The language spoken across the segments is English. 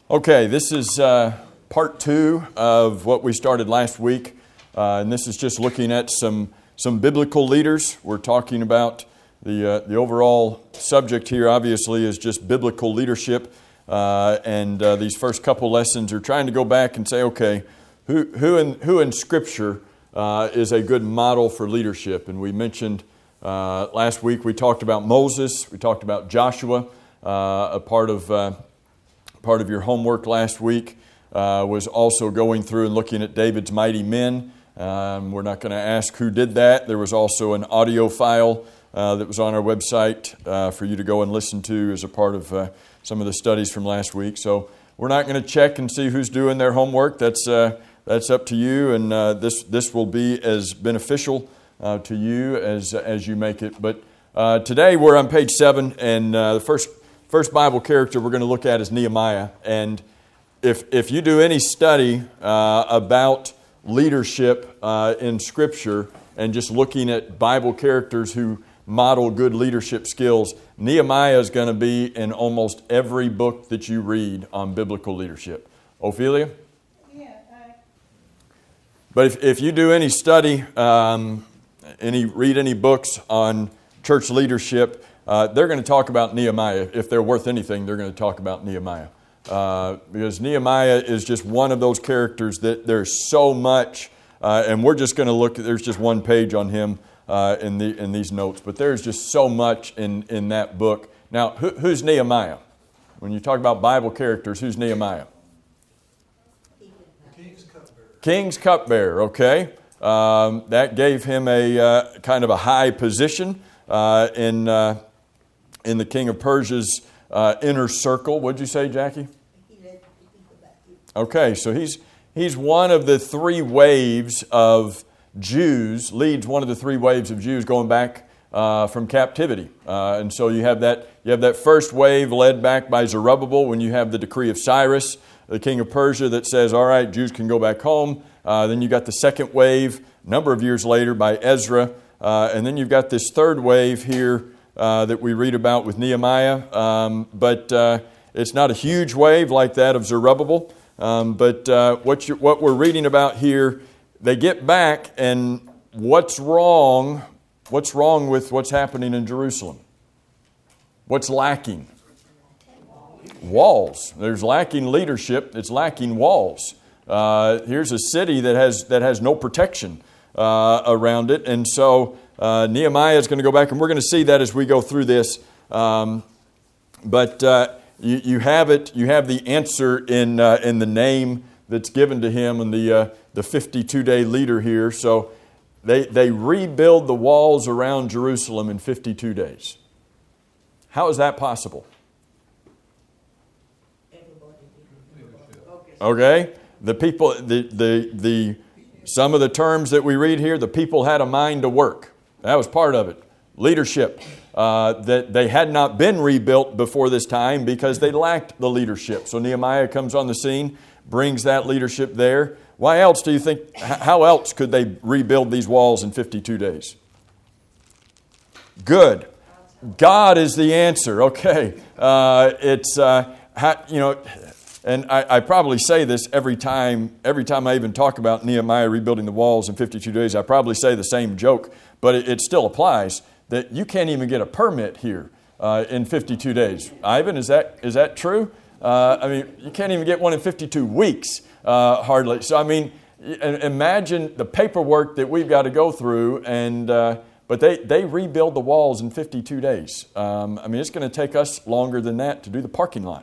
Okay, this is part 2 of what we started last week, and this is just looking at some biblical leaders. We're talking about the overall subject here, obviously, is just biblical leadership, and these first couple lessons are trying to go back and say, okay, who in Scripture is a good model for leadership? And we mentioned last week we talked about Moses, we talked about Joshua, a part of your homework last week was also going through and looking at David's mighty men. We're not going to ask who did that. There was also an audio file that was on our website for you to go and listen to as a part of some of the studies from last week. So we're not going to check and see who's doing their homework. That's up to you, and this will be as beneficial to you as you make it. But today we're on page 7, and the first Bible character we're going to look at is Nehemiah. And if you do any study about leadership in Scripture and just looking at Bible characters who model good leadership skills, Nehemiah is going to be in almost every book that you read on biblical leadership. Ophelia? Yeah. But if you do any study, read any books on church leadership, they're going to talk about Nehemiah. If they're worth anything, they're going to talk about Nehemiah. Because Nehemiah is just one of those characters that there's so much, and we're just going to look, there's just one page on him in these notes, but there's just so much in that book. Now, who's Nehemiah? When you talk about Bible characters, who's Nehemiah? King's cupbearer, okay. That gave him a kind of a high position in the king of Persia's inner circle. What'd you say, Jackie? Okay, so he's one of the 3 waves of Jews, leads one of the 3 waves of Jews going back from captivity. And so you have that first wave led back by Zerubbabel when you have the decree of Cyrus, the king of Persia, that says, all right, Jews can go back home. Then you got the second wave a number of years later by Ezra. And then you've got this third wave here that we read about with Nehemiah. But it's not a huge wave like that of Zerubbabel. But what we're reading about here, they get back, and what's wrong with what's happening in Jerusalem? What's lacking? Walls. There's lacking leadership. It's lacking walls. Here's a city that has no protection around it. And so Nehemiah is going to go back, and we're going to see that as we go through this. But you have it. You have the answer in the name that's given to him and the 52-day leader here. So they rebuild the walls around Jerusalem in 52 days. How is that possible? Okay, the people, some of the terms that we read here, the people had a mind to work. That was part of it. Leadership, that they had not been rebuilt before this time because they lacked the leadership. So Nehemiah comes on the scene, brings that leadership there. Why else do you think, how else could they rebuild these walls in 52 days? Good. God is the answer. Okay. And I probably say this every time I even talk about Nehemiah rebuilding the walls in 52 days, I probably say the same joke, but it still applies that you can't even get a permit here in 52 days. Ivan, is that true? You can't even get one in 52 weeks, hardly. So, imagine the paperwork that we've got to go through, but they rebuild the walls in 52 days. It's going to take us longer than that to do the parking lot.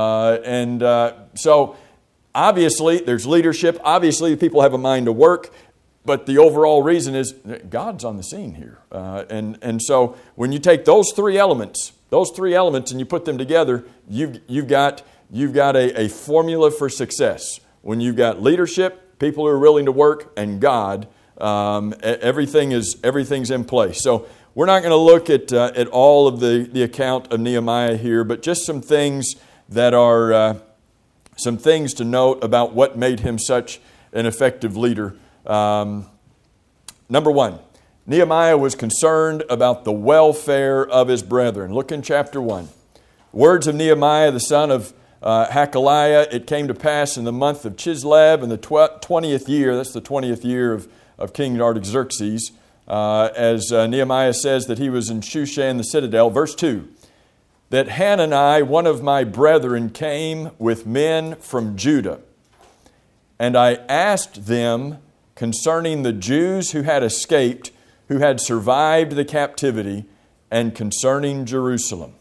So obviously there's leadership. Obviously people have a mind to work, but the overall reason is God's on the scene here. And so when you take those three elements and you put them together, you've got a formula for success. When you've got leadership, people who are willing to work, and God, everything's in place. So we're not going to look at all of the account of Nehemiah here, but just some things that are some things to note about what made him such an effective leader. Number 1, Nehemiah was concerned about the welfare of his brethren. Look in chapter 1. Words of Nehemiah, the son of Hakaliah, it came to pass in the month of Chislev in the 20th year, that's the 20th year of King Artaxerxes, as Nehemiah says that he was in Shushan the citadel. Verse 2, that Hanani, one of my brethren, came with men from Judah. And I asked them concerning the Jews who had escaped, who had survived the captivity, and concerning Jerusalem.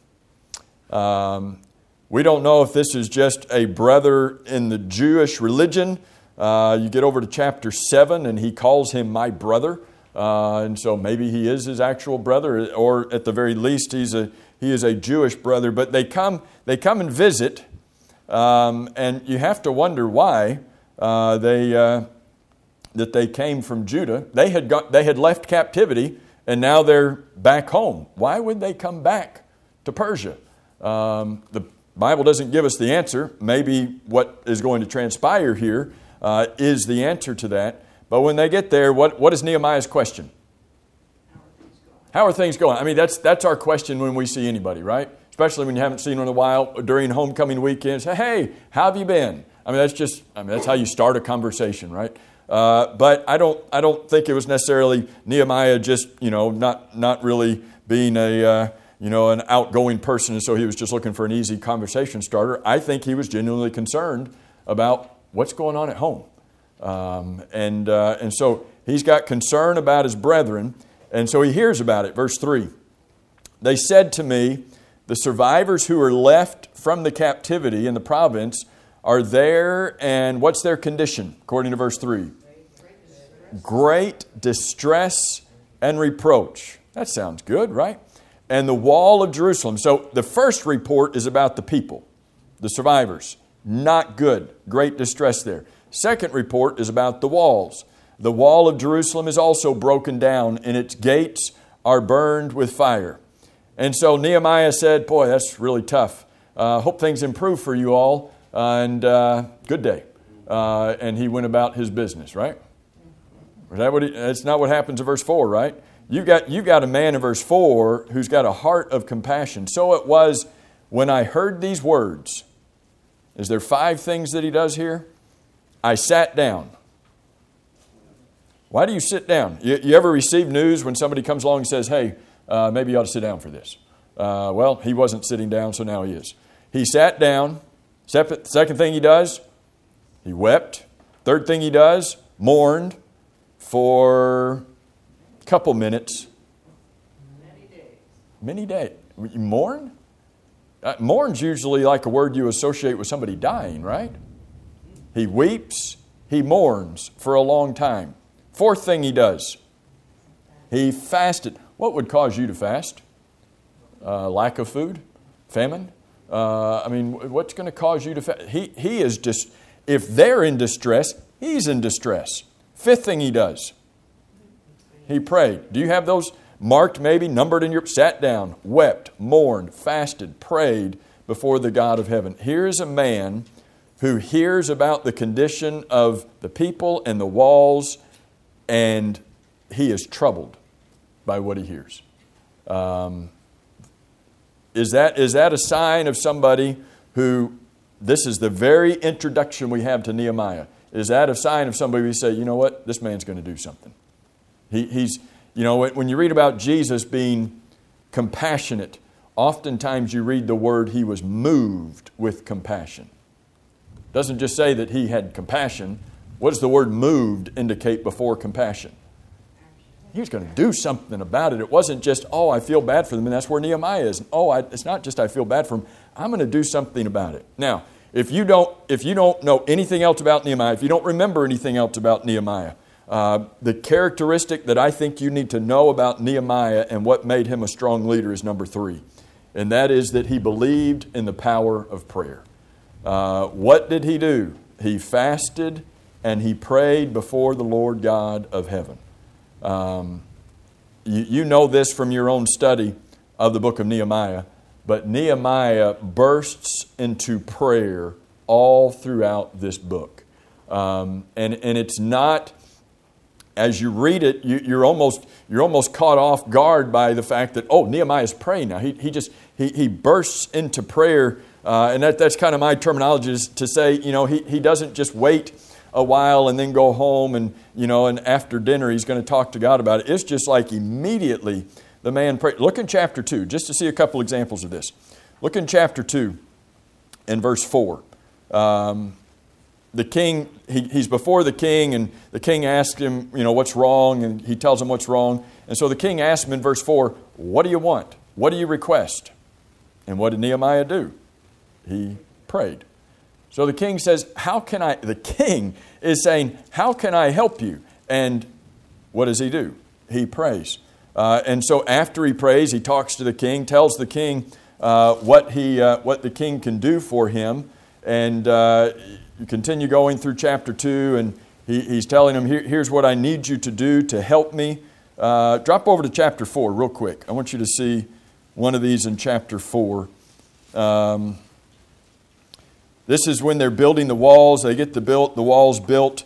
We don't know if this is just a brother in the Jewish religion. You get over to chapter 7 and he calls him my brother. And so maybe he is his actual brother, or at the very least he is a Jewish brother. But they come and visit, and you have to wonder why that they came from Judah. They had left captivity, and now they're back home. Why would they come back to Persia? The Bible doesn't give us the answer. Maybe what is going to transpire here is the answer to that. But when they get there, what is Nehemiah's question? How are things going? I mean, that's our question when we see anybody, right? Especially when you haven't seen them in a while during homecoming weekend. Say, hey, how have you been? I mean, that's how you start a conversation, right? But I don't think it was necessarily Nehemiah just, not really being an outgoing person, and so he was just looking for an easy conversation starter. I think he was genuinely concerned about what's going on at home. And so he's got concern about his brethren, and so he hears about it. Verse 3, they said to me, the survivors who are left from the captivity in the province are there, and what's their condition, according to verse 3? Great distress and reproach. That sounds good, right? And the wall of Jerusalem. So the first report is about the people, the survivors. Not good. Great distress there. Second report is about the walls. The wall of Jerusalem is also broken down, and its gates are burned with fire. And so Nehemiah said, boy, that's really tough. Hope things improve for you all, and good day. And he went about his business, right? That's not what happens in verse 4, right? You've got a man in verse 4 who's got a heart of compassion. So it was when I heard these words. Is there 5 things that he does here? I sat down. Why do you sit down? You ever receive news when somebody comes along and says, hey, maybe you ought to sit down for this? Well, he wasn't sitting down, so now he is. He sat down. Second thing he does, he wept. Third thing he does, mourned for a couple minutes. Many days. You mourn? Mourn's usually like a word you associate with somebody dying, right? He weeps, he mourns for a long time. Fourth thing he does, he fasted. What would cause you to fast? Lack of food? Famine? What's going to cause you to fast? He is just, if they're in distress, he's in distress. Fifth thing he does, he prayed. Do you have those marked maybe, numbered in your, sat down, wept, mourned, fasted, prayed before the God of heaven. Here's a man who hears about the condition of the people and the walls, and he is troubled by what he hears. Is that a sign of somebody who, this is the very introduction we have to Nehemiah. Is that a sign of somebody who say, you know what, this man's going to do something? He's, when you read about Jesus being compassionate, oftentimes you read the word he was moved with compassion. It doesn't just say that he had compassion. What does the word moved indicate before compassion? He was going to do something about it. It wasn't just, I feel bad for them, and that's where Nehemiah is. It's not just I feel bad for them. I'm going to do something about it. Now, if you don't know anything else about Nehemiah, if you don't remember anything else about Nehemiah, the characteristic that I think you need to know about Nehemiah and what made him a strong leader is number 3. And that is that he believed in the power of prayer. What did he do? He fasted and he prayed before the Lord God of heaven. You know this from your own study of the book of Nehemiah, but Nehemiah bursts into prayer all throughout this book. And it's not, as you read it, you're almost caught off guard by the fact that, Nehemiah's praying now. He bursts into prayer And that's kind of my terminology, is to say, he doesn't just wait a while and then go home and, and after dinner he's going to talk to God about it. It's just like immediately the man prayed. Look in chapter 2, just to see a couple examples of this. Look in chapter 2 and verse 4. The king, he's before the king, and the king asks him, what's wrong, and he tells him what's wrong. And so the king asks him in verse 4, what do you want? What do you request? And what did Nehemiah do? He prayed. So the king says, the king is saying, how can I help you? And what does he do? He prays. And so after he prays, he talks to the king, tells the king what the king can do for him. And you continue going through chapter 2, and he's telling him, here's what I need you to do to help me. Drop over to chapter 4 real quick. I want you to see one of these in chapter 4. This is when they're building the walls. They get the walls built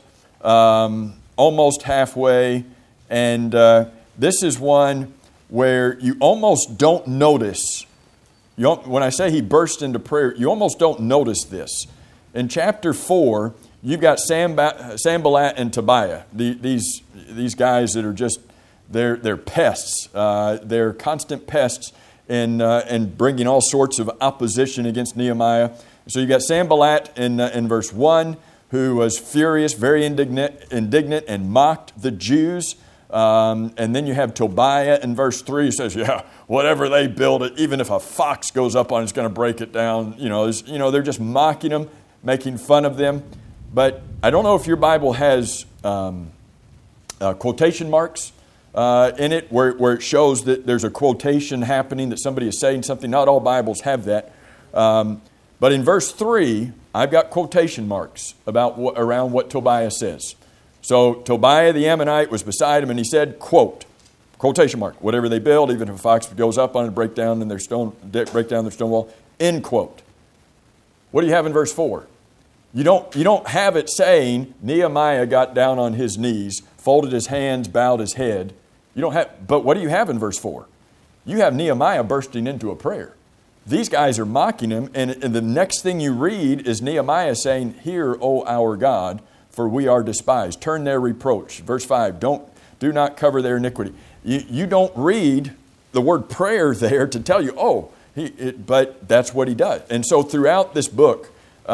almost halfway. And this is one where you almost don't notice. When I say he burst into prayer, you almost don't notice this. In chapter 4, you've got Sanballat and Tobiah. These guys that are just, they're pests. They're constant pests and bringing all sorts of opposition against Nehemiah. So you've got Sanballat in verse 1, who was furious, very indignant, and mocked the Jews. And then you have Tobiah in verse 3, who says, whatever they build it, even if a fox goes up on it, it's going to break it down. They're just mocking them, making fun of them. But I don't know if your Bible has quotation marks in it where it shows that there's a quotation happening, that somebody is saying something. Not all Bibles have that. But in verse 3, I've got quotation marks around what Tobiah says. So Tobiah the Ammonite was beside him, and he said, quote, quotation mark, whatever they build, even if a fox goes up on it, break down their stone wall, end quote. What do you have in verse 4? You don't have it saying Nehemiah got down on his knees, folded his hands, bowed his head. But what do you have in verse 4? You have Nehemiah bursting into a prayer. These guys are mocking him, and the next thing you read is Nehemiah saying, hear, O our God, for we are despised. Turn their reproach. Verse 5, do not cover their iniquity. You don't read the word prayer there to tell you, but that's what he does. And so throughout this book,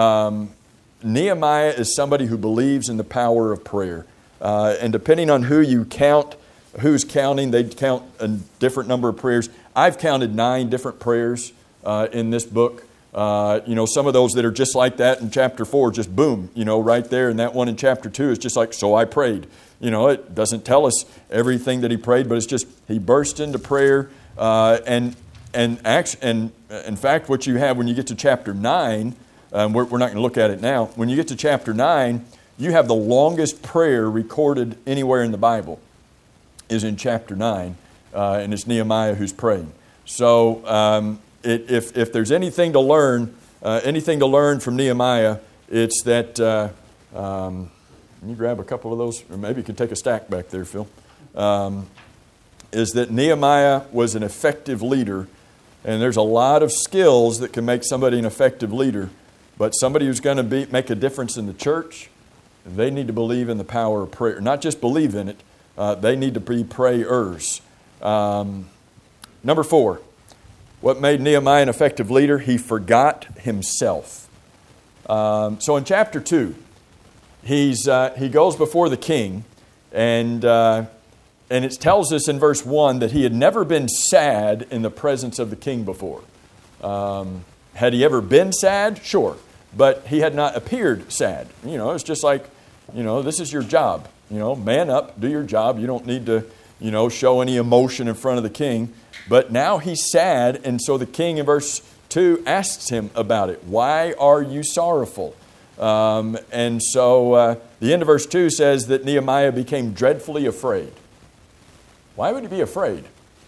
Nehemiah is somebody who believes in the power of prayer. And depending on who's counting, they count a different number of prayers. I've counted 9 different prayers in this book. Some of those that are just like that in chapter 4, just boom, right there. And that one in chapter 2 is just like, so I prayed. It doesn't tell us everything that he prayed, but it's just he burst into prayer. And in fact, what you have when you get to chapter 9, we're not going to look at it now. When you get to chapter 9, you have the longest prayer recorded anywhere in the Bible is in chapter 9, and it's Nehemiah who's praying. So if there's anything to learn from Nehemiah, it's that. Can you grab a couple of those, or maybe you can take a stack back there, Phil. Is that Nehemiah was an effective leader, and there's a lot of skills that can make somebody an effective leader. But somebody who's going to make a difference in the church, they need to believe in the power of prayer. Not just believe in it, they need to be prayers. Number 4, what made Nehemiah an effective leader? He forgot himself. So in chapter 2, he goes before the king, and it tells us in verse 1 that he had never been sad in the presence of the king before. Had he ever been sad? Sure. But he had not appeared sad. It's just like, this is your job. Man up, do your job. You don't need to, show any emotion in front of the king. But now he's sad, and so the king in verse 2 asks him about it. Why are you sorrowful? And so the end of verse 2 says that Nehemiah became dreadfully afraid. Why would he be afraid?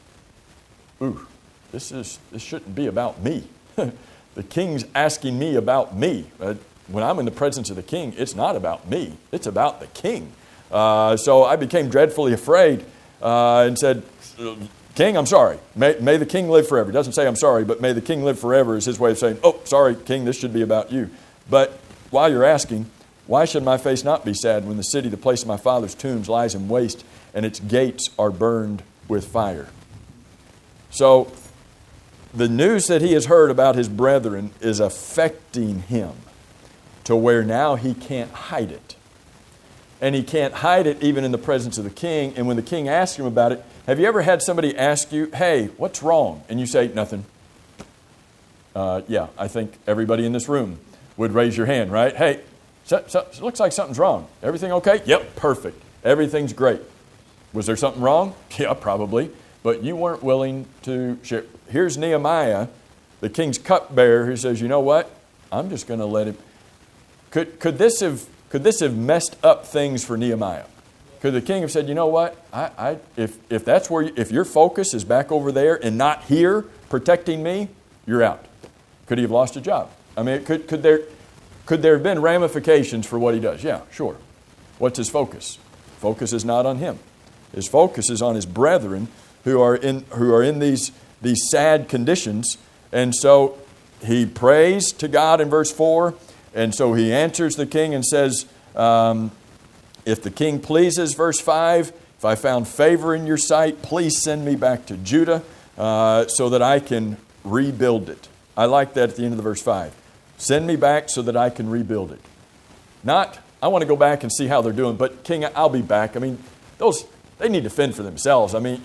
This shouldn't be about me. The king's asking me about me. When I'm in the presence of the king, it's not about me. It's about the king. So I became dreadfully afraid and said, King, I'm sorry. May the king live forever. He doesn't say I'm sorry, but may the king live forever is his way of saying, oh, sorry, king, this should be about you. But while you're asking, why should my face not be sad when the city, the place of my father's tombs, lies in waste and its gates are burned with fire? So the news that he has heard about his brethren is affecting him to where now he can't hide it. And he can't hide it even in the presence of the king. And when the king asks him about it, have you ever had somebody ask you, hey, what's wrong? And you say, nothing. Yeah, I think everybody in this room would raise your hand, right? Hey, it looks like something's wrong. Everything okay? Yep, perfect. Everything's great. Was there something wrong? Yeah, probably. But you weren't willing to share. Here's Nehemiah, the king's cupbearer, who says, you know what? I'm just going to let him. Could this have messed up things for Nehemiah? Could the king have said, you know what? If that's where if your focus is back over there and not here protecting me, you're out. Could he have lost a job? I mean, could there have been ramifications for what he does? Yeah, sure. What's his focus? Focus is not on him. His focus is on his brethren who are in these sad conditions. And so he prays to God in verse 4. And so he answers the king and says, if the king pleases, verse 5, if I found favor in your sight, please send me back to Judah so that I can rebuild it. I like that at the end of the verse 5. Send me back so that I can rebuild it. Not, I want to go back and see how they're doing, but king, I'll be back. I mean, they need to fend for themselves. I mean,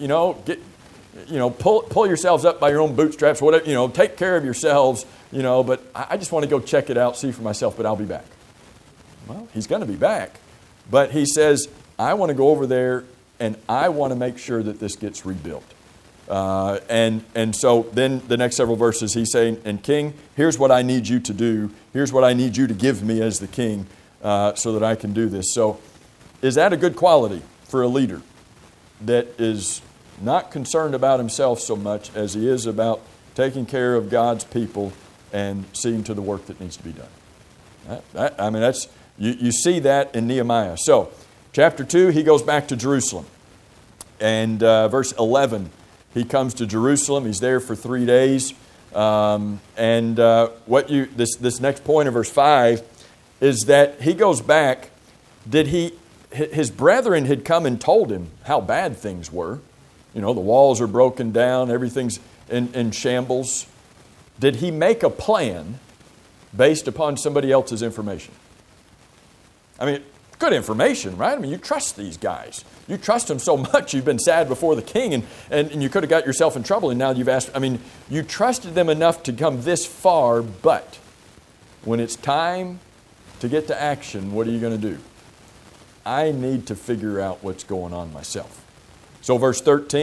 pull yourselves up by your own bootstraps, whatever, take care of yourselves, but I just want to go check it out, see for myself, but I'll be back. Well, he's going to be back. But he says, I want to go over there and I want to make sure that this gets rebuilt. And so then the next several verses he's saying, and king, here's what I need you to do. Here's what I need you to give me as the king so that I can do this. So is that a good quality for a leader that is not concerned about himself so much as he is about taking care of God's people and seeing to the work that needs to be done? You see that in Nehemiah. So, chapter 2, he goes back to Jerusalem. And verse 11, he comes to Jerusalem. He's there for 3 days. This next point of verse 5 is that he goes back. His brethren had come and told him how bad things were. The walls are broken down. Everything's in shambles. Did he make a plan based upon somebody else's information? I mean, good information, right? I mean, you trust these guys. You trust them so much you've been sad before the king and you could have got yourself in trouble and now you've asked. I mean, you trusted them enough to come this far, but when it's time to get to action, what are you going to do? I need to figure out what's going on myself. So verse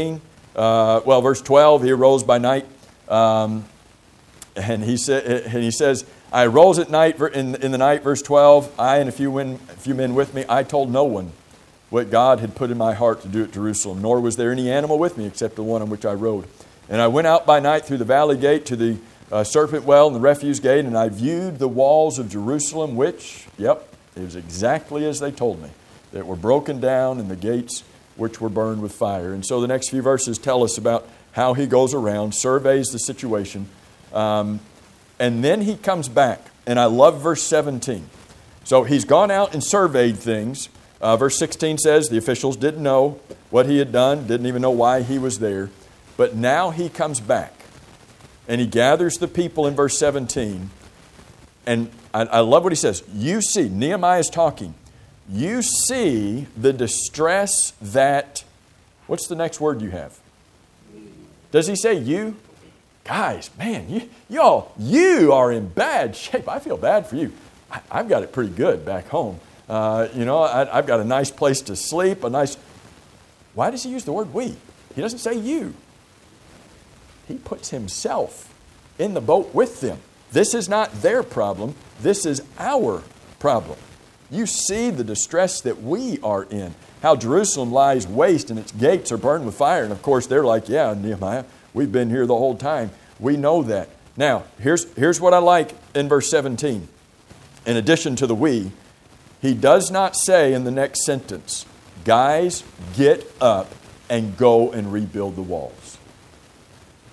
12, he arose by night, and he says, I arose at night in the night, verse 12, I and a few men with me, I told no one what God had put in my heart to do at Jerusalem, nor was there any animal with me except the one on which I rode. And I went out by night through the valley gate to the serpent well and the refuse gate, and I viewed the walls of Jerusalem, which, it was exactly as they told me, that were broken down and the gates which were burned with fire. And so the next few verses tell us about how he goes around, surveys the situation, and then he comes back. And I love verse 17. So he's gone out and surveyed things. Verse 16 says the officials didn't know what he had done, didn't even know why he was there. But now he comes back and he gathers the people in verse 17. And I love what he says. You see, Nehemiah is talking. You see the distress that, what's the next word you have? Does he say you? Guys, man, you are in bad shape. I feel bad for you. I've got it pretty good back home. I've got a nice place to sleep, Why does he use the word we? He doesn't say you. He puts himself in the boat with them. This is not their problem. This is our problem. You see the distress that we are in. How Jerusalem lies waste and its gates are burned with fire. And of course, they're like, yeah, Nehemiah, we've been here the whole time. We know that. Now, here's what I like in verse 17. In addition to the we, he does not say in the next sentence, guys, get up and go and rebuild the walls.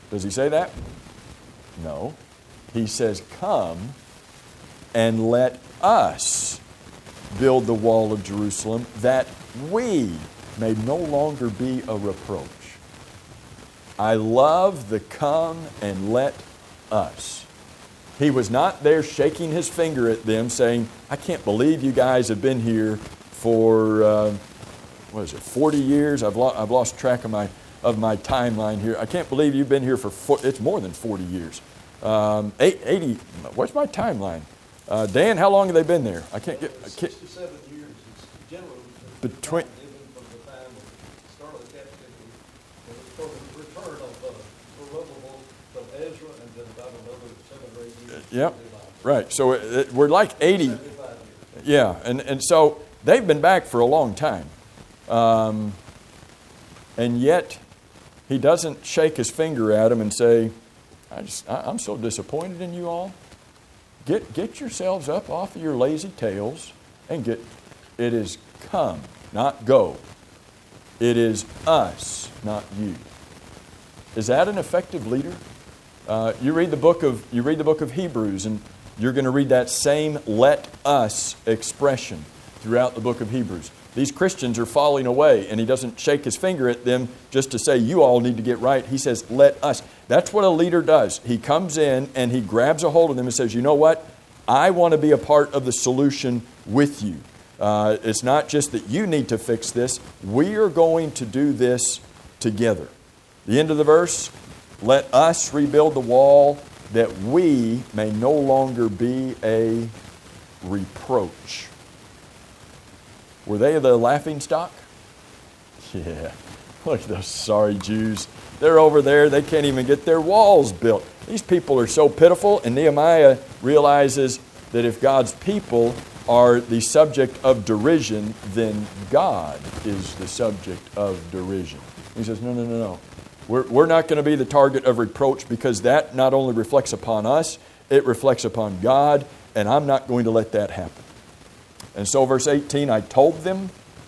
Does he say that? No. He says, come and let us build the wall of Jerusalem, that we may no longer be a reproach. I love the come and let us. He was not there shaking his finger at them saying, I can't believe you guys have been here for, 40 years? I've lost track of my timeline here. I can't believe you've been here it's more than 40 years. 80, what's my timeline? Dan, how long have they been there? 67 years. It's generally between from the time of the start of the captivity and the return of Zerubbabel from Ezra, and then about another 7 or 8 years. Yep. Right. So we're like 80. 75 years. Yeah. And so they've been back for a long time. And yet he doesn't shake his finger at them and say, I'm so disappointed in you all. Get yourselves up off of your lazy tails and it is come, not go. It is us, not you. Is that an effective leader? You read the book of Hebrews, and you're going to read that same "let us" expression throughout the book of Hebrews. These Christians are falling away, and he doesn't shake his finger at them just to say, you all need to get right. He says, let us. That's what a leader does. He comes in and he grabs a hold of them and says, you know what? I want to be a part of the solution with you. It's not just that you need to fix this. We are going to do this together. The end of the verse, let us rebuild the wall that we may no longer be a reproach. Were they the laughing stock? Yeah. Look at those sorry Jews. They're over there. They can't even get their walls built. These people are so pitiful. And Nehemiah realizes that if God's people are the subject of derision, then God is the subject of derision. He says, no. We're not going to be the target of reproach, because that not only reflects upon us, it reflects upon God, and I'm not going to let that happen. And so verse 18, I told them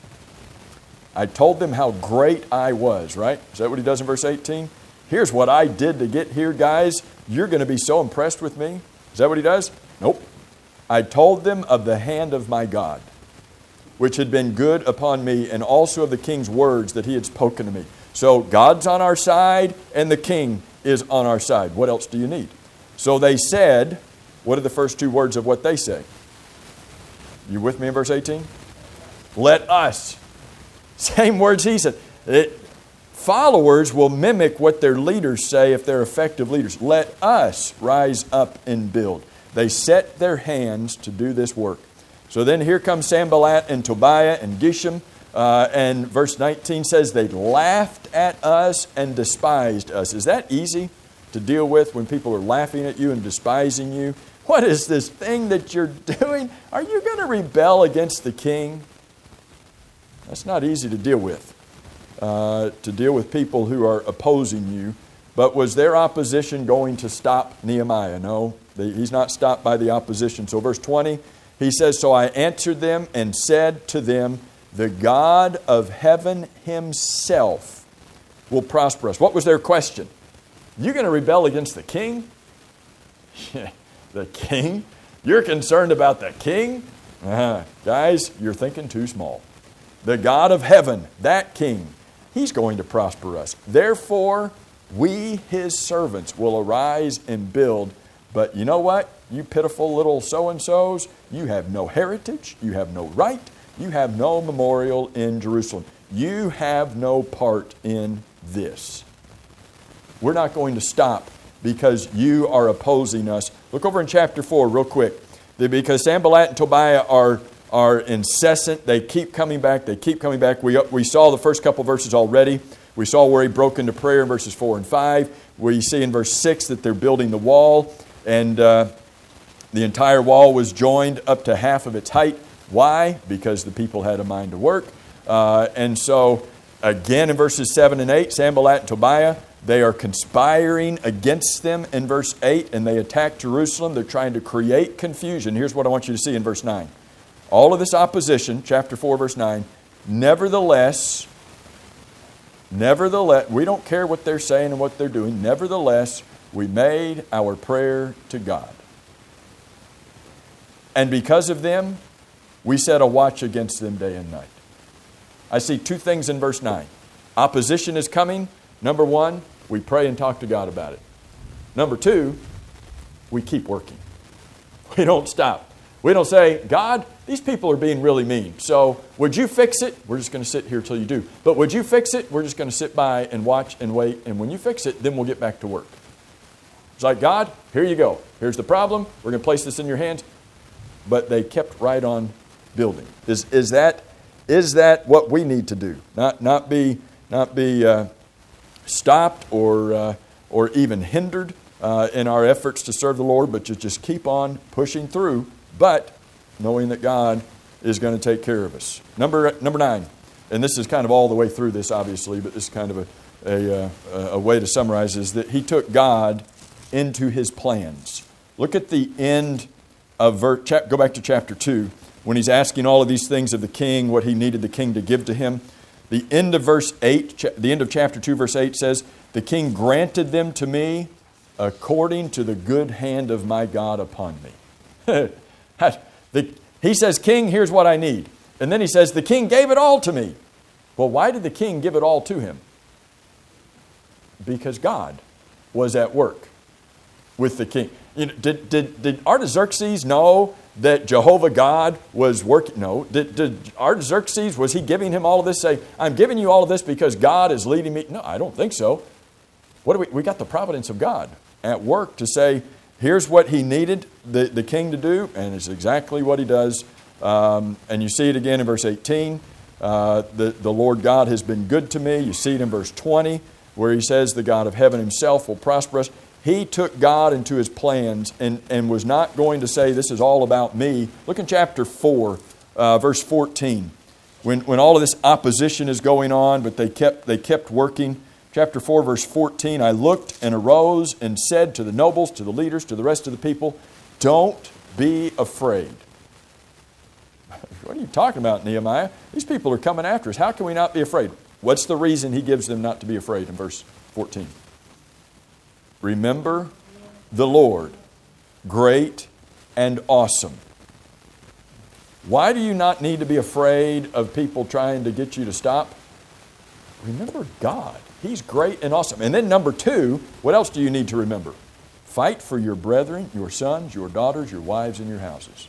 how great I was, right? Is that what he does in verse 18? Here's what I did to get here, guys. You're going to be so impressed with me. Is that what he does? Nope. I told them of the hand of my God, which had been good upon me, and also of the king's words that he had spoken to me. So God's on our side, and the king is on our side. What else do you need? So they said, what are the first 2 words of what they say? You with me in verse 18? Let us. Same words he said. Followers will mimic what their leaders say if they're effective leaders. Let us rise up and build. They set their hands to do this work. So then here comes Sanballat and Tobiah and Geshem. And verse 19 says they laughed at us and despised us. Is that easy to deal with when people are laughing at you and despising you? What is this thing that you're doing? Are you going to rebel against the king? That's not easy to deal with people who are opposing you. But was their opposition going to stop Nehemiah? No, he's not stopped by the opposition. So verse 20, he says, so I answered them and said to them, the God of heaven himself will prosper us. What was their question? You going to rebel against the king? The king? You're concerned about the king? Guys, you're thinking too small. The God of heaven, that king, he's going to prosper us. Therefore, we, his servants, will arise and build. But you know what? You pitiful little so-and-sos, you have no heritage, you have no right, you have no memorial in Jerusalem. You have no part in this. We're not going to stop because you are opposing us. Look over in chapter 4 real quick. Because Sanballat and Tobiah are incessant. They keep coming back. We saw the first couple verses already. We saw where he broke into prayer in verses 4 and 5. We see in verse 6 that they're building the wall. And the entire wall was joined up to half of its height. Why? Because the people had a mind to work. And so, again in verses 7 and 8, Sanballat and Tobiah, they are conspiring against them in verse 8, and they attack Jerusalem. They're trying to create confusion. Here's what I want you to see in verse 9. All of this opposition, chapter 4, verse 9, nevertheless, Nevertheless, we don't care what they're saying and what they're doing. Nevertheless, we made our prayer to God. And because of them, we set a watch against them day and night. I see two things in verse 9. Opposition is coming. Number one, we pray and talk to God about it. Number two, we keep working. We don't stop. We don't say, God, these people are being really mean. So would you fix it? We're just going to sit here till you do. But would you fix it? We're just going to sit by and watch and wait. And when you fix it, then we'll get back to work. It's like, God, here you go. Here's the problem. We're going to place this in your hands. But they kept right on building. Is that what we need to do? Not be stopped or even hindered in our efforts to serve the Lord, but just keep on pushing through, but knowing that God is going to take care of us. Number 9, and this is kind of all the way through this, obviously, but this is kind of a way to summarize, is that he took God into his plans. Look at the end of go back to chapter 2, when he's asking all of these things of the king, what he needed the king to give to him. The end of verse 8, the end of chapter 2, verse 8 says, the king granted them to me according to the good hand of my God upon me. He says, King, here's what I need. And then he says, the king gave it all to me. Well, why did the king give it all to him? Because God was at work with the king. You know, did Artaxerxes know that Jehovah God was working? No. Did Artaxerxes, was he giving him all of this, say, I'm giving you all of this because God is leading me? No, I don't think so. What do we got the providence of God at work to say, here's what he needed the king to do, and it's exactly what he does. And you see it again in verse 18. The Lord God has been good to me. You see it in verse 20, where he says the God of heaven himself will prosper us. He took God into his plans and was not going to say, this is all about me. Look in chapter 4, verse 14. When all of this opposition is going on, but they kept working. Chapter 4, verse 14, I looked and arose and said to the nobles, to the leaders, to the rest of the people, don't be afraid. What are you talking about, Nehemiah? These people are coming after us. How can we not be afraid? What's the reason he gives them not to be afraid in verse 14? Remember the Lord, great and awesome. Why do you not need to be afraid of people trying to get you to stop? Remember God. He's great and awesome. And then number 2, what else do you need to remember? Fight for your brethren, your sons, your daughters, your wives, and your houses.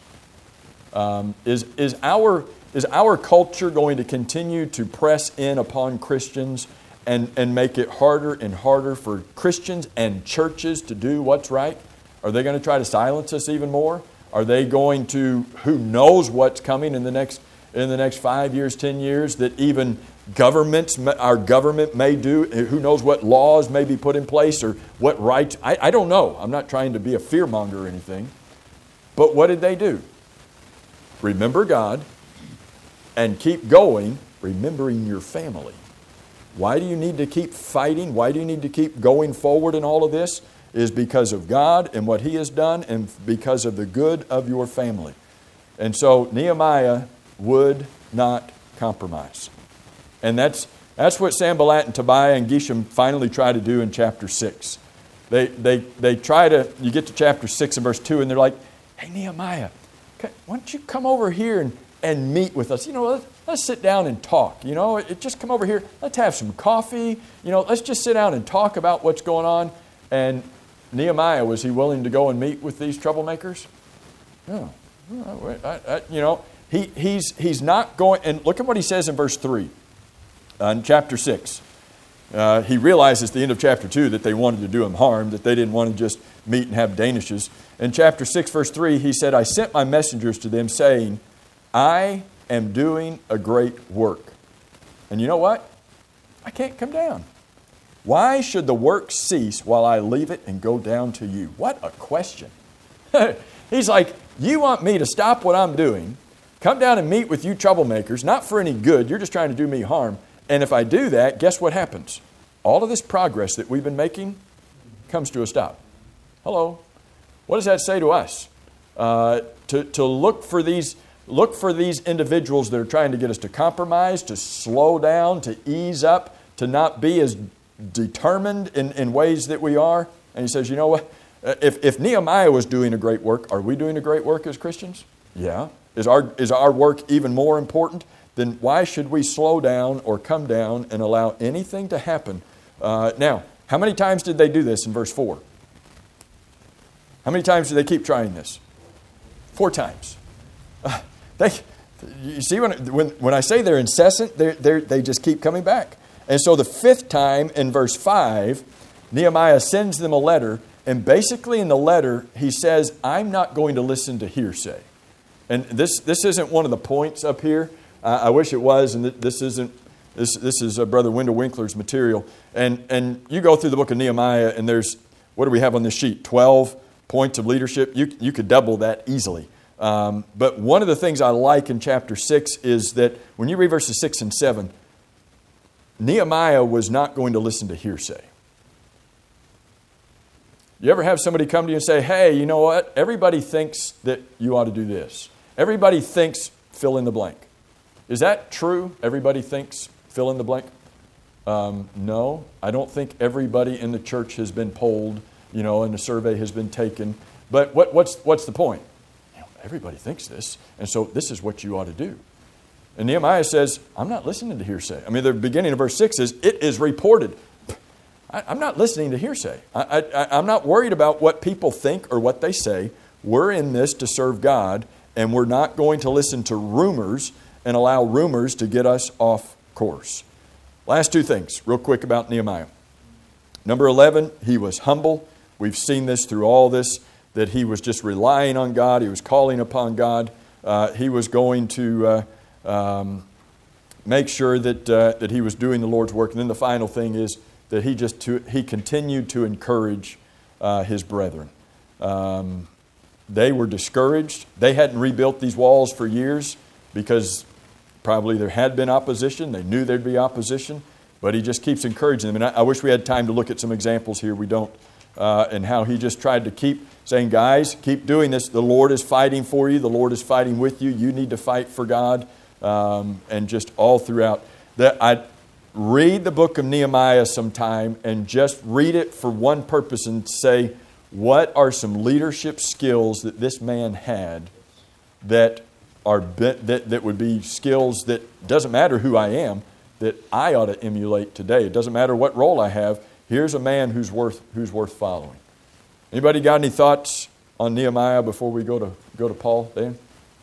Is our culture going to continue to press in upon Christians and make it harder and harder for Christians and churches to do what's right? Are they going to try to silence us even more? Are they going to, who knows what's coming in the next 5 years, 10 years, that even our government may do? Who knows what laws may be put in place or what rights? I don't know. I'm not trying to be a fearmonger or anything. But what did they do? Remember God and keep going, remembering your family. Why do you need to keep fighting? Why do you need to keep going forward in all of this? Is because of God and what He has done and because of the good of your family. And so Nehemiah would not compromise. And that's what Sanballat and Tobiah and Geshem finally try to do in chapter 6. They try to, you get to chapter 6 and verse 2 and they're like, hey Nehemiah, why don't you come over here and meet with us? You know, let's sit down and talk. You know, just come over here. Let's have some coffee. You know, let's just sit down and talk about what's going on. And Nehemiah, was he willing to go and meet with these troublemakers? No. You know, he's not going. And look at what he says in verse 3 in chapter 6. He realizes at the end of chapter 2 that they wanted to do him harm, that they didn't want to just meet and have danishes. In chapter 6, verse 3, he said, I sent my messengers to them saying, I am doing a great work. And you know what? I can't come down. Why should the work cease while I leave it and go down to you? What a question. He's like, you want me to stop what I'm doing, come down and meet with you troublemakers, not for any good, you're just trying to do me harm. And if I do that, guess what happens? All of this progress that we've been making comes to a stop. Hello. What does that say to us? To look for these individuals that are trying to get us to compromise, to slow down, to ease up, to not be as determined in ways that we are. And he says, you know what? If Nehemiah was doing a great work, are we doing a great work as Christians? Yeah. Is our work even more important? Then why should we slow down or come down and allow anything to happen? Now, how many times did they do this in verse 4? How many times do they keep trying this? 4 times. You see, when I say they're incessant, they just keep coming back. And so the 5th time in verse 5, Nehemiah sends them a letter, and basically in the letter, he says, I'm not going to listen to hearsay. And this isn't one of the points up here. I wish it was, and this isn't. This is Brother Wendell Winkler's material. And you go through the book of Nehemiah, and there's, what do we have on this sheet? 12 points of leadership. You could double that easily. But one of the things I like in chapter 6 is that when you read verses 6 and 7, Nehemiah was not going to listen to hearsay. You ever have somebody come to you and say, hey, you know what? Everybody thinks that you ought to do this. Everybody thinks fill in the blank. Is that true? Everybody thinks fill in the blank? No, I don't think everybody in the church has been polled, and a survey has been taken. But what's the point? Everybody thinks this, and so this is what you ought to do. And Nehemiah says, I'm not listening to hearsay. I mean, the beginning of verse 6 is, it is reported. I'm not listening to hearsay. I'm not worried about what people think or what they say. We're in this to serve God, and we're not going to listen to rumors and allow rumors to get us off course. Last 2 things, real quick about Nehemiah. Number 11, he was humble. We've seen this through all this, that he was just relying on God. He was calling upon God. He was going to make sure that he was doing the Lord's work. And then the final thing is that he continued to encourage his brethren. They were discouraged. They hadn't rebuilt these walls for years because probably there had been opposition. They knew there'd be opposition, but he just keeps encouraging them. And I wish we had time to look at some examples here. We don't. And how he just tried to keep saying, guys, keep doing this. The Lord is fighting for you. The Lord is fighting with you. You need to fight for God. And just all throughout. I'd read the book of Nehemiah sometime and just read it for one purpose and say, what are some leadership skills that this man had that would be skills that doesn't matter who I am, that I ought to emulate today. It doesn't matter what role I have. Here's a man who's worth following. Anybody got any thoughts on Nehemiah before we go to Paul, Dan?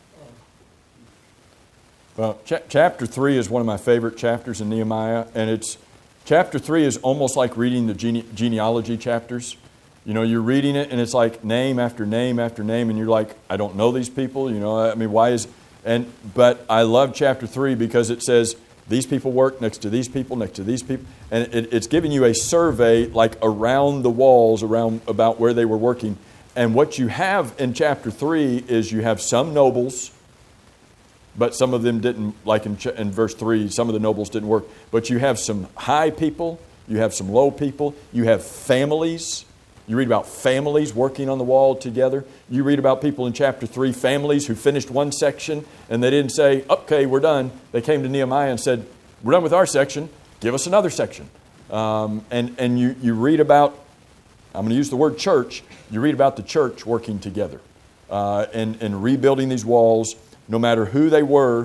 Well, chapter 3 is one of my favorite chapters in Nehemiah, and chapter 3 is almost like reading the genealogy chapters. You're reading it, and it's like name after name after name, and you're like, I don't know these people. Why is? But I love chapter 3 because it says these people work next to these people, next to these people, and it's giving you a survey like around the walls, around about where they were working. And what you have in chapter 3 is you have some nobles, but some of them didn't, like in verse 3, some of the nobles didn't work. But you have some high people, you have some low people, you have families. You read about families working on the wall together. You read about people in chapter 3, families who finished one section and they didn't say, okay, we're done. They came to Nehemiah and said, we're done with our section. Give us another section. And you read about, I'm going to use the word church, you read about the church working together and rebuilding these walls, no matter who they were,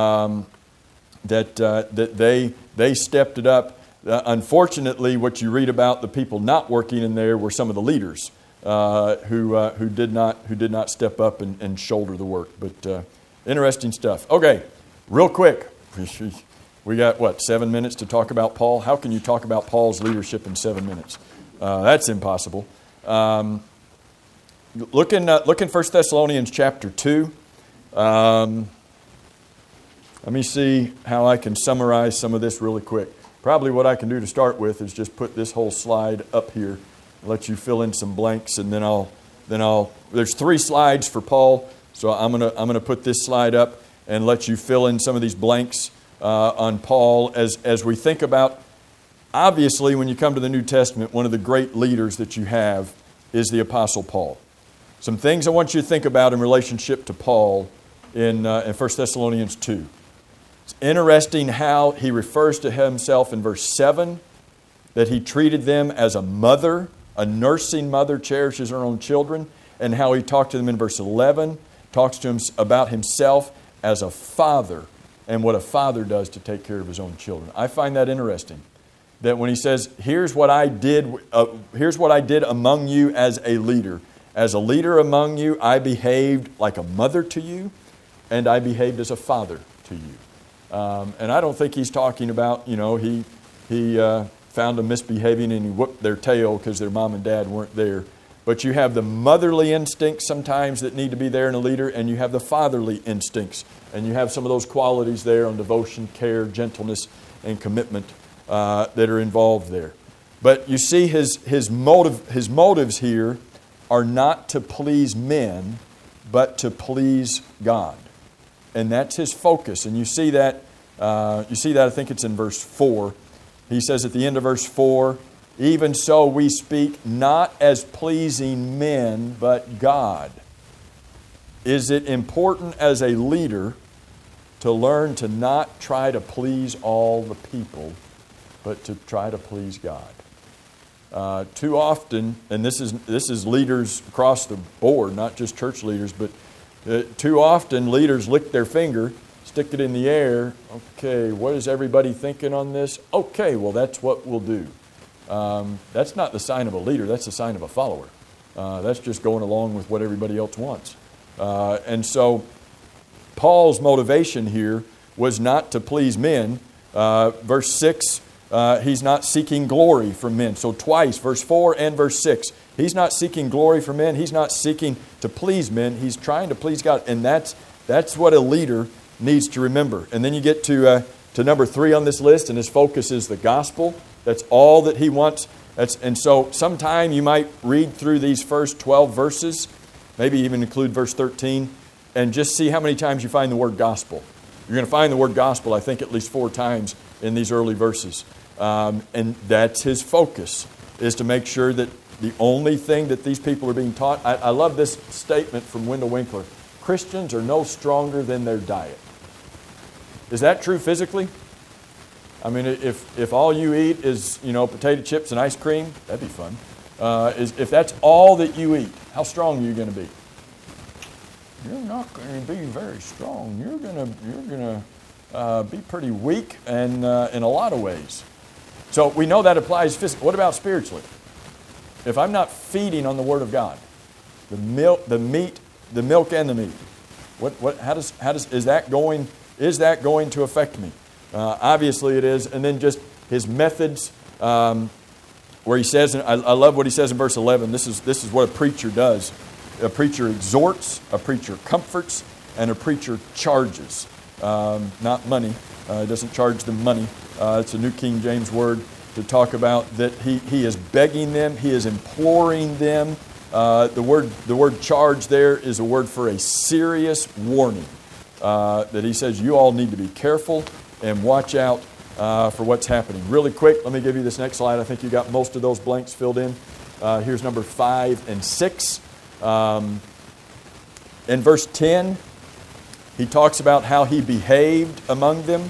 that they stepped it up. Unfortunately, what you read about the people not working in there were some of the leaders who did not step up and shoulder the work. But interesting stuff. Okay, real quick, we got 7 minutes to talk about Paul. How can you talk about Paul's leadership in 7 minutes? That's impossible. Look in 1 Thessalonians chapter 2. Let me see how I can summarize some of this really quick. Probably what I can do to start with is just put this whole slide up here, let you fill in some blanks, and then I'll. There's 3 slides for Paul, so I'm gonna put this slide up and let you fill in some of these blanks on Paul as we think about. Obviously, when you come to the New Testament, one of the great leaders that you have is the Apostle Paul. Some things I want you to think about in relationship to Paul in 1 Thessalonians 2. It's interesting how he refers to himself in verse 7, that he treated them as a mother, a nursing mother cherishes her own children, and how he talked to them in verse 11, talks to him about himself as a father and what a father does to take care of his own children. I find that interesting, that when he says, here's what I did among you as a leader. As a leader among you, I behaved like a mother to you, and I behaved as a father to you. And I don't think he's talking about, he found them misbehaving and he whooped their tail because their mom and dad weren't there. But you have the motherly instincts sometimes that need to be there in a leader, and you have the fatherly instincts. And you have some of those qualities there on devotion, care, gentleness, and commitment that are involved there. But you see his motives here are not to please men, but to please God. And that's his focus. And you see that, I think it's in verse 4. He says at the end of verse 4, even so we speak not as pleasing men, but God. Is it important as a leader to learn to not try to please all the people, but to try to please God? Too often, and this is leaders across the board, not just church leaders, but too often leaders lick their finger, stick it in the air. Okay, what is everybody thinking on this? Okay, well, that's what we'll do. That's not the sign of a leader. That's the sign of a follower. That's just going along with what everybody else wants. And so Paul's motivation here was not to please men. Verse 6, he's not seeking glory from men. So twice, verse 4 and verse 6, he's not seeking glory from men. He's not seeking to please men. He's trying to please God. And that's what a leader needs to remember. And then you get to number 3 on this list, and his focus is the gospel. That's all that he wants. And so sometime you might read through these first 12 verses, maybe even include verse 13, and just see how many times you find the word gospel. You're going to find the word gospel, I think, at least 4 times in these early verses. And that's his focus, is to make sure that the only thing that these people are being taught. I love this statement from Wendell Winkler. Christians are no stronger than their diet. Is that true physically? I mean, if all you eat is, potato chips and ice cream, that'd be fun. If that's all that you eat, how strong are you going to be? You're not going to be very strong. You're going to be pretty weak and in a lot of ways. So we know that applies physically. What about spiritually? If I'm not feeding on the Word of God, the milk and the meat, is that going to affect me? Obviously it is. And then just his methods, where he says, and I love what he says in verse 11. This is what a preacher does. A preacher exhorts, a preacher comforts, and a preacher charges. Not money. He doesn't charge them money. It's a New King James word to talk about that he is begging them, he is imploring them. The word charge there is a word for a serious warning. That he says you all need to be careful and watch out for what's happening. Really quick, let me give you this next slide. I think you got most of those blanks filled in. Here's number 5 and 6. In verse 10, he talks about how he behaved among them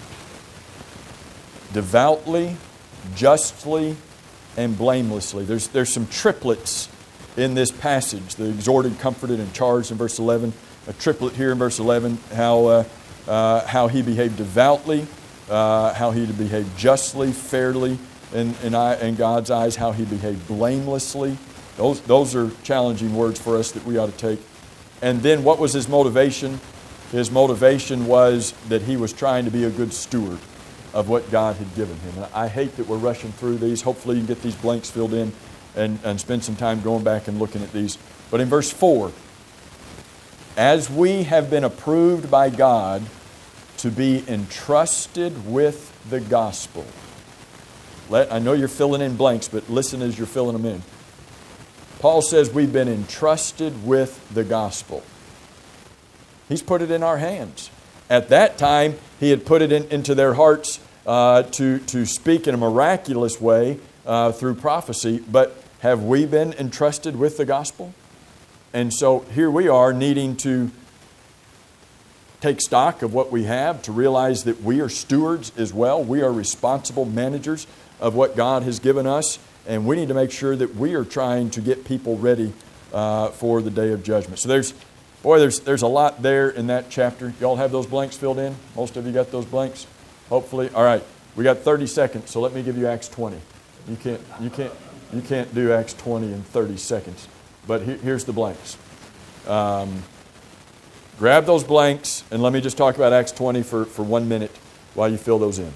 devoutly, justly, and blamelessly. There's some triplets in this passage. The exhorted, comforted, and charged in verse 11. A triplet here in verse 11, how he behaved devoutly, how he behaved justly, fairly, in God's eyes, how he behaved blamelessly. Those are challenging words for us that we ought to take. And then what was his motivation? His motivation was that he was trying to be a good steward of what God had given him. And I hate that we're rushing through these. Hopefully you can get these blanks filled in and spend some time going back and looking at these. But in verse 4, as we have been approved by God to be entrusted with the gospel. I know you're filling in blanks, but listen as you're filling them in. Paul says we've been entrusted with the gospel. He's put it in our hands. At that time, he had put it into their hearts to speak in a miraculous way through prophecy. But have we been entrusted with the gospel? And so here we are needing to take stock of what we have, to realize that we are stewards as well. We are responsible managers of what God has given us, and we need to make sure that we are trying to get people ready for the day of judgment. So there's a lot there in that chapter. Y'all have those blanks filled in? Most of you got those blanks? Hopefully. All right. We got 30 seconds, so let me give you Acts 20. You can't do Acts 20 in 30 seconds. But here's the blanks. Grab those blanks, and let me just talk about Acts 20 for 1 minute while you fill those in.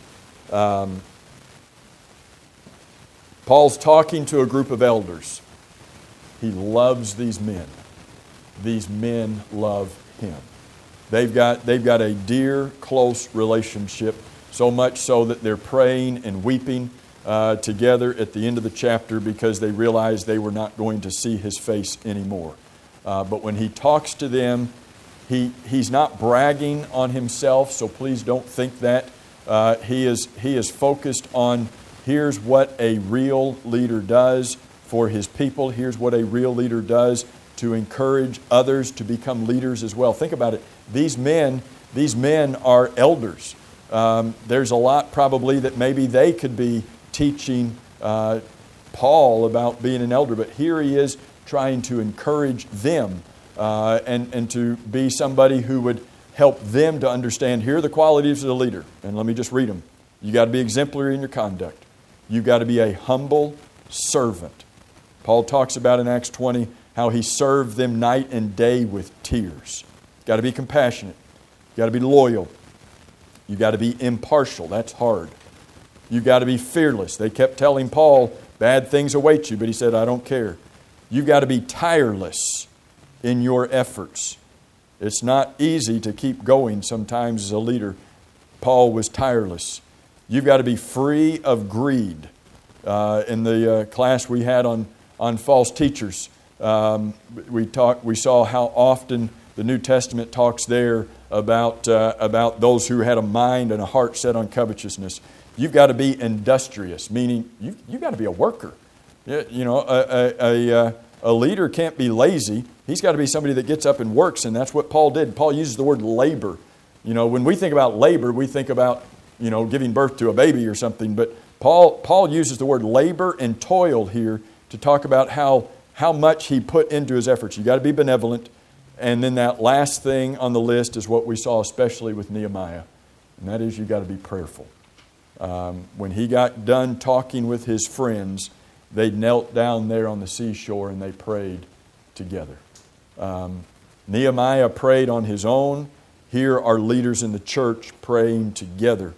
Paul's talking to a group of elders. He loves these men. These men love him. They've got a dear, close relationship, so much so that they're praying and weeping together at the end of the chapter because they realized they were not going to see his face anymore. But when he talks to them, he's not bragging on himself, so please don't think that. He is focused on, here's what a real leader does for his people. Here's what a real leader does to encourage others to become leaders as well. Think about it. These men are elders. There's a lot probably that maybe they could be teaching Paul about being an elder, but here he is trying to encourage them and to be somebody who would help them to understand, here are the qualities of the leader. And let me just read them. You got to be exemplary in your conduct. You've got to be a humble servant. Paul talks about in Acts 20 how he served them night and day with tears. You've got to be compassionate. You've got to be loyal. You've got to be impartial. That's hard. You've got to be fearless. They kept telling Paul, bad things await you, but he said, I don't care. You've got to be tireless in your efforts. It's not easy to keep going sometimes as a leader. Paul was tireless. You've got to be free of greed. In the class we had on false teachers, we saw how often the New Testament talks there about those who had a mind and a heart set on covetousness. You've got to be industrious, meaning you've got to be a worker. You know, a leader can't be lazy. He's got to be somebody that gets up and works, and that's what Paul did. Paul uses the word labor. You know, when we think about labor, we think about, you know, giving birth to a baby or something. But Paul uses the word labor and toil here to talk about how much he put into his efforts. You got to be benevolent. And then that last thing on the list is what we saw especially with Nehemiah, and that is you got to be prayerful. When he got done talking with his friends, they knelt down there on the seashore and they prayed together. Nehemiah prayed on his own. Here are leaders in the church praying together.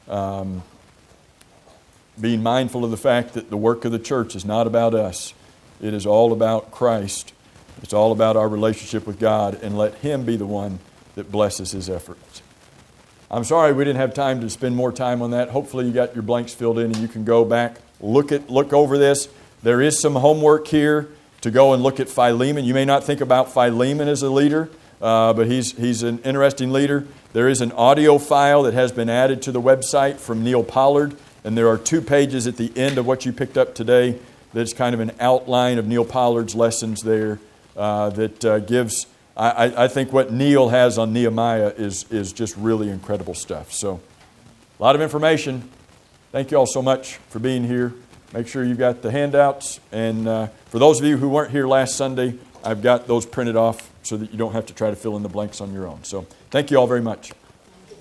Being mindful of the fact that the work of the church is not about us. It is all about Christ. It's all about our relationship with God, and let Him be the one that blesses His efforts. I'm sorry we didn't have time to spend more time on that. Hopefully you got your blanks filled in and you can go back, look over this. There is some homework here to go and look at Philemon. You may not think about Philemon as a leader, but he's an interesting leader. There is an audio file that has been added to the website from Neil Pollard, and there are 2 pages at the end of what you picked up today that's kind of an outline of Neil Pollard's lessons there that gives... I think what Neil has on Nehemiah is just really incredible stuff. So, a lot of information. Thank you all so much for being here. Make sure you've got the handouts. And for those of you who weren't here last Sunday, I've got those printed off so that you don't have to try to fill in the blanks on your own. So, thank you all very much.